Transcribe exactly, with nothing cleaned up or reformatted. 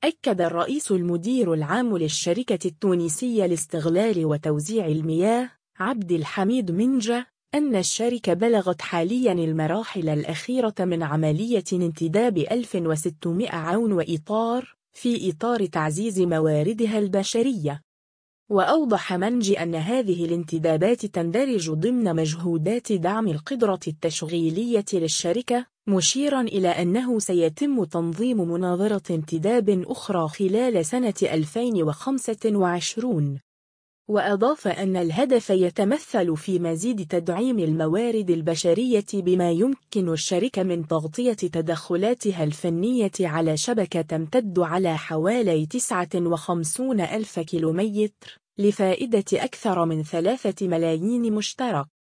أكد الرئيس المدير العام للشركة التونسية لاستغلال وتوزيع المياه عبد الحميد منجة أن الشركة بلغت حالياً المراحل الأخيرة من عملية انتداب ألف وستمائة عون وإطار في إطار تعزيز مواردها البشرية. وأوضح منجي أن هذه الانتدابات تندرج ضمن مجهودات دعم القدرة التشغيلية للشركة، مشيراً إلى أنه سيتم تنظيم مناظرة انتداب أخرى خلال سنة ألفين وخمسة وعشرين. وأضاف أن الهدف يتمثل في مزيد تدعيم الموارد البشرية بما يمكن الشركة من تغطية تدخلاتها الفنية على شبكة تمتد على حوالي تسعة وخمسين ألف كيلومتر لفائدة أكثر من ثلاثة ملايين مشترك.